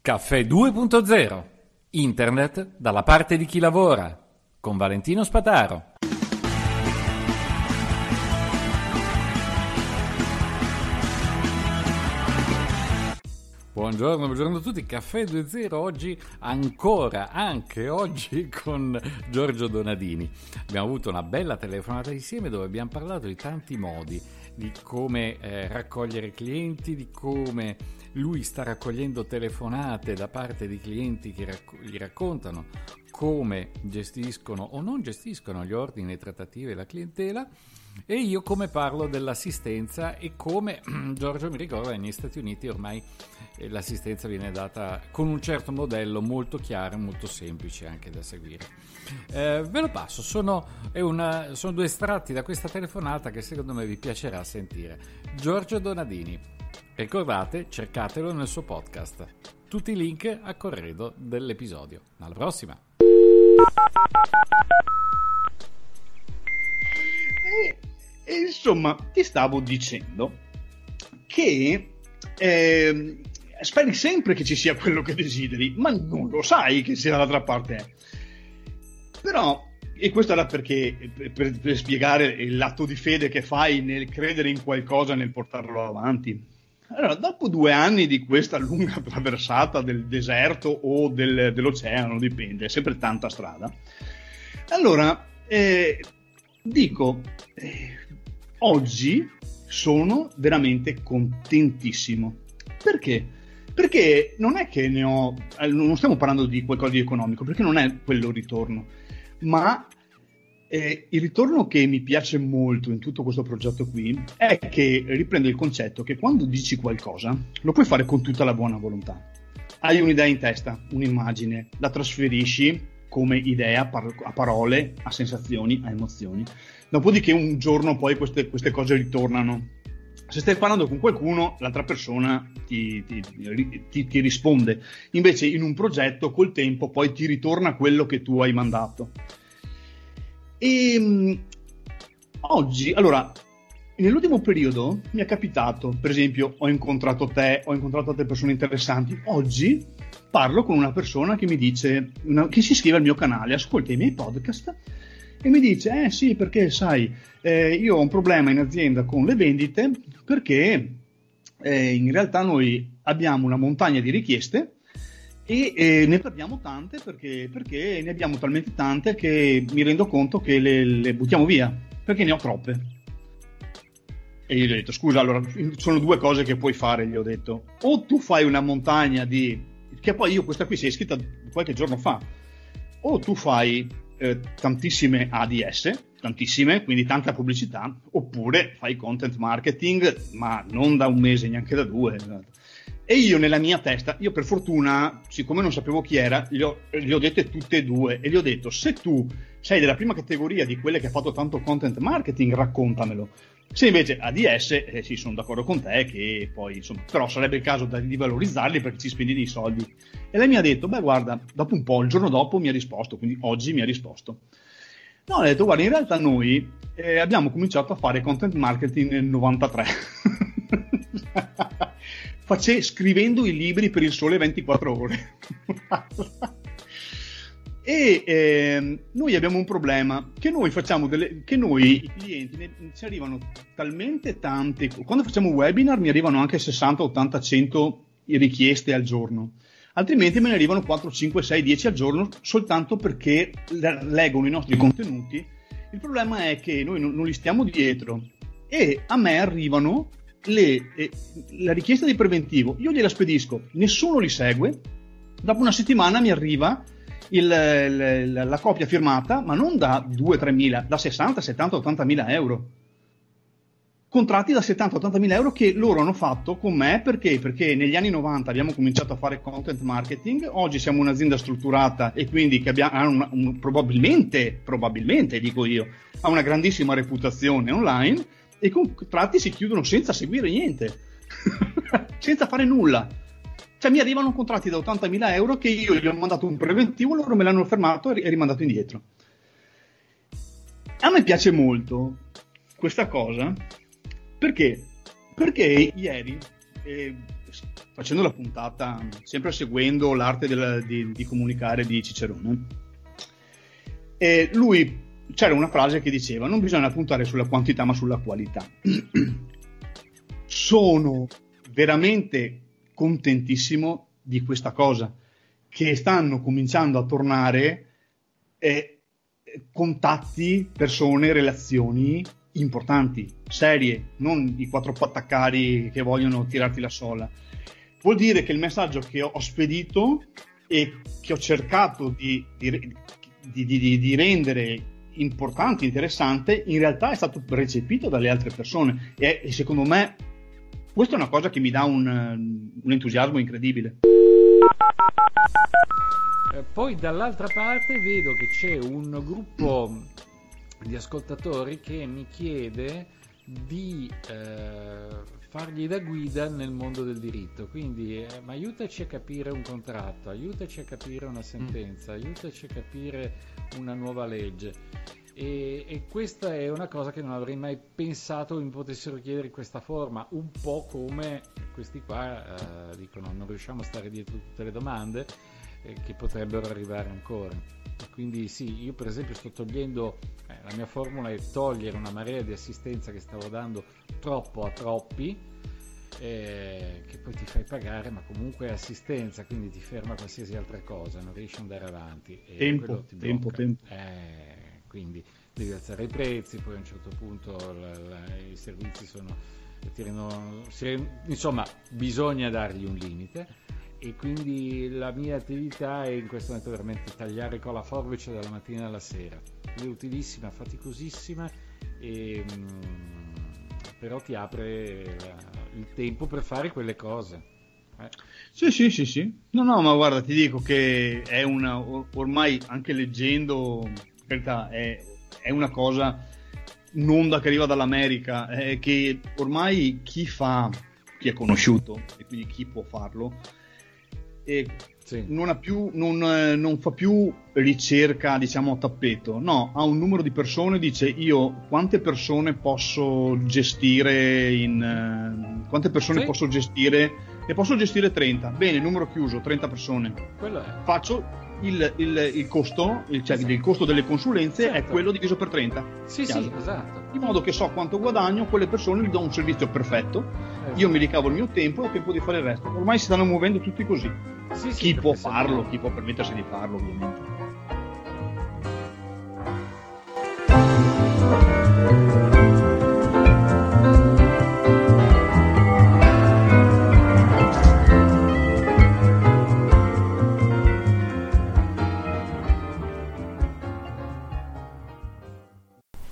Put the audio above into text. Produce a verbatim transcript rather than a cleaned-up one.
Caffè due punto zero. Internet dalla parte di chi lavora. Con Valentino Spataro. Buongiorno, buongiorno a tutti. Caffè due punto zero oggi ancora, anche oggi con Giorgio Donadini. Abbiamo avuto una bella telefonata insieme dove abbiamo parlato di tanti modi, di come eh, raccogliere clienti, di come lui sta raccogliendo telefonate da parte di clienti che racc- gli raccontano come gestiscono o non gestiscono gli ordini, le trattative e la clientela, e io come parlo dell'assistenza e come Giorgio mi ricorda negli Stati Uniti ormai eh, l'assistenza viene data con un certo modello molto chiaro, molto semplice anche da seguire. Eh, ve lo passo, sono, è una, sono due estratti da questa telefonata che secondo me vi piacerà sentire. Giorgio Donadini, ricordate, cercatelo nel suo podcast. Tutti i link a corredo dell'episodio. Alla prossima! E, e insomma, ti stavo dicendo che eh, speri sempre che ci sia quello che desideri, ma non lo sai che sia dall'altra parte. Però, e questo era perché per, per spiegare l'atto di fede che fai nel credere in qualcosa, nel portarlo avanti. Allora, dopo due anni di questa lunga traversata del deserto o del, dell'oceano, dipende, è sempre tanta strada. Allora, eh, dico, eh, oggi sono veramente contentissimo. Perché? Perché non è che ne ho, non stiamo parlando di qualcosa di economico, perché non è quello il ritorno, ma eh, il ritorno che mi piace molto in tutto questo progetto qui è che riprende il concetto che quando dici qualcosa lo puoi fare con tutta la buona volontà. Hai un'idea in testa, un'immagine, la trasferisci come idea a parole, a sensazioni, a emozioni. Dopodiché un giorno poi queste, queste cose ritornano. Se stai parlando con qualcuno, l'altra persona ti, ti, ti, ti risponde. Invece in un progetto col tempo poi ti ritorna quello che tu hai mandato. E um, oggi, allora, nell'ultimo periodo mi è capitato, per esempio, ho incontrato te, ho incontrato altre persone interessanti. Oggi parlo con una persona che mi dice, una, che si iscrive al mio canale, ascolta i miei podcast e mi dice, eh sì, perché sai, eh, io ho un problema in azienda con le vendite perché eh, in realtà noi abbiamo una montagna di richieste e eh, ne perdiamo tante perché, perché ne abbiamo talmente tante che mi rendo conto che le, le buttiamo via, perché ne ho troppe. E io gli ho detto, scusa, allora, sono due cose che puoi fare, gli ho detto. O tu fai una montagna di... che poi io questa qui si è iscritta qualche giorno fa. O tu fai eh, tantissime A D S, tantissime, quindi tanta pubblicità, oppure fai content marketing, ma non da un mese, neanche da due. E io nella mia testa, io per fortuna, siccome non sapevo chi era, gli ho, gli ho dette tutte e due e gli ho detto, se tu sei della prima categoria di quelle che ha fatto tanto content marketing, raccontamelo. Se invece A D S, eh, sì, sono d'accordo con te che poi, insomma, però sarebbe il caso di valorizzarli perché ci spendi dei soldi. E lei mi ha detto, beh guarda, dopo un po', il giorno dopo mi ha risposto, quindi oggi mi ha risposto. No, ho detto, guarda, in realtà noi eh, abbiamo cominciato a fare content marketing nel novantatré. Face, scrivendo i libri per il Sole ventiquattro ore. E eh, noi abbiamo un problema, che noi facciamo delle, che noi i clienti ne, ci arrivano talmente tante, quando facciamo webinar mi arrivano anche sessanta, ottanta, cento richieste al giorno, altrimenti me ne arrivano quattro, cinque, sei, dieci al giorno soltanto perché leggono i nostri contenuti. Il problema è che noi non, non li stiamo dietro e a me arrivano le, eh, la richiesta di preventivo, io gliela spedisco, nessuno li segue, dopo una settimana mi arriva Il, il, la copia firmata, ma non da due tre mila, da sessanta, settanta, ottanta mila euro. Contratti da settanta, ottanta mila euro che loro hanno fatto con me perché? Perché negli anni novanta abbiamo cominciato a fare content marketing, oggi siamo un'azienda strutturata e quindi che abbiamo una, un, probabilmente, probabilmente dico io, ha una grandissima reputazione online e i contratti si chiudono senza seguire niente, senza fare nulla. Cioè mi arrivano contratti da ottantamila euro che io gli ho mandato un preventivo, loro me l'hanno fermato e rimandato indietro. A me piace molto questa cosa perché, perché ieri eh, facendo la puntata, sempre seguendo l'arte del, di, di comunicare di Cicerone, e lui, c'era una frase che diceva: non bisogna puntare sulla quantità ma sulla qualità. Sono veramente contentissimo di questa cosa, che stanno cominciando a tornare eh, contatti, persone, relazioni importanti, serie, non i quattro pattaccari che vogliono tirarti la sola. Vuol dire che il messaggio che ho spedito e che ho cercato di, di, di, di, di rendere importante, interessante, in realtà è stato recepito dalle altre persone, e, e secondo me questa è una cosa che mi dà un, un entusiasmo incredibile. Eh, poi dall'altra parte vedo che c'è un gruppo di ascoltatori che mi chiede di eh, fargli da guida nel mondo del diritto, quindi eh, ma aiutaci a capire un contratto, aiutaci a capire una sentenza, aiutaci a capire una nuova legge. E, e questa è una cosa che non avrei mai pensato mi potessero chiedere in questa forma, un po' come questi qua eh, dicono non riusciamo a stare dietro tutte le domande eh, che potrebbero arrivare ancora. Quindi sì, io per esempio sto togliendo, eh, la mia formula è togliere una marea di assistenza che stavo dando troppo a troppi, eh, che poi ti fai pagare, ma comunque è assistenza, quindi ti ferma qualsiasi altra cosa, non riesci ad andare avanti. E tempo, ti tempo, tempo. Eh, quindi devi alzare i prezzi, poi a un certo punto la, la, i servizi sono, tirano, insomma bisogna dargli un limite, e quindi la mia attività è in questo momento veramente tagliare con la forbice dalla mattina alla sera. È utilissima, faticosissima, e, mh, però ti apre la, il tempo per fare quelle cose. Eh. Sì, sì, sì, sì. No, no, ma guarda, ti dico che è una, ormai anche leggendo, in realtà è, è una cosa, un'onda che arriva dall'America, è che ormai chi fa, chi è conosciuto e quindi chi può farlo, e sì. non, ha più, non, non fa più ricerca, diciamo, a tappeto, no, ha un numero di persone, dice io quante persone posso gestire in uh, quante persone sì. posso gestire, ne posso gestire trenta, bene, numero chiuso, trenta persone. Quello è. Faccio il, il, il costo, il, cioè sì. il costo delle consulenze certo. è quello diviso per trenta. Sì, chiaro. Sì, esatto. In modo che so quanto guadagno, quelle persone gli do un servizio perfetto, esatto. io mi ricavo il mio tempo e ho tempo di fare il resto. Ormai si stanno muovendo tutti così. Sì, sì, chi può farlo, siamo... chi può permettersi di farlo, ovviamente.